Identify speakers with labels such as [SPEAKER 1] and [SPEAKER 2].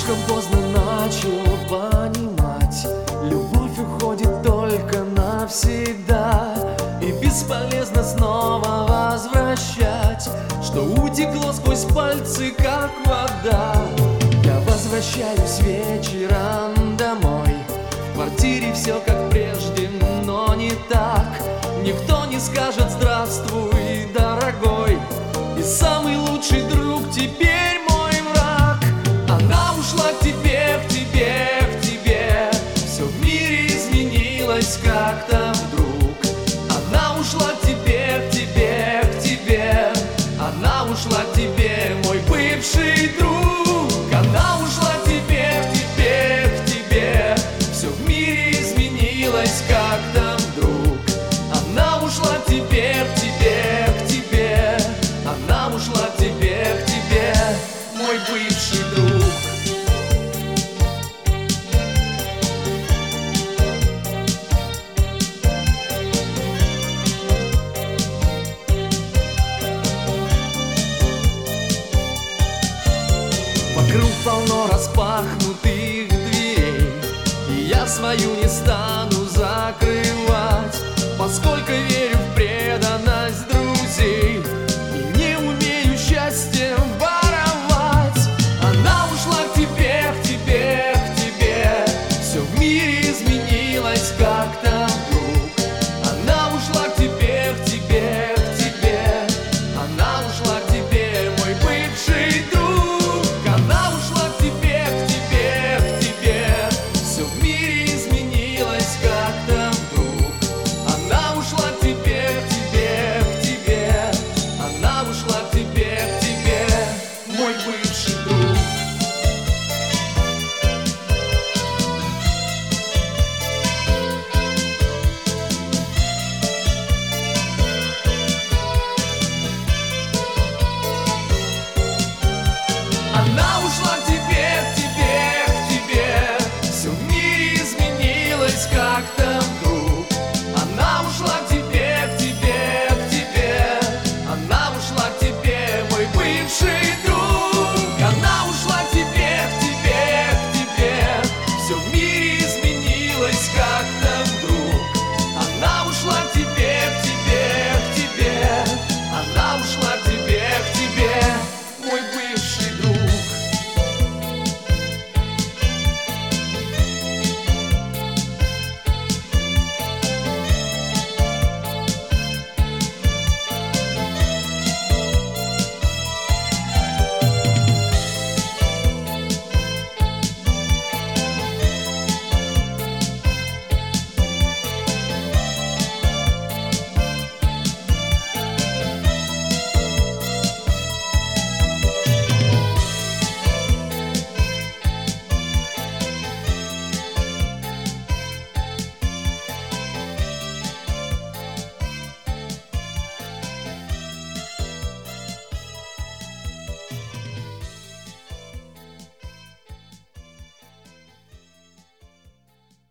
[SPEAKER 1] Слишком поздно начал понимать, любовь уходит только навсегда, и бесполезно снова возвращать, что утекло сквозь пальцы, как вода. Я возвращаюсь вечером домой, в квартире все как прежде, но не так. Никто не скажет «здравствуй, дорогой», и самый лучший друг теперь мой враг. Она ушла к тебе, к тебе, к тебе. Все в мире изменилось как-то вдруг. Она ушла к тебе, к тебе, к тебе. Она ушла к тебе, мой бывший друг. Она ушла к тебе, к тебе, к тебе. Все в мире изменилось как-то вдруг. Она ушла к тебе, к тебе, к тебе. Она ушла к тебе, к тебе, мой бывший друг. Вокруг полно распахнутых дверей, и я свою не стану закрывать, поскольку верю в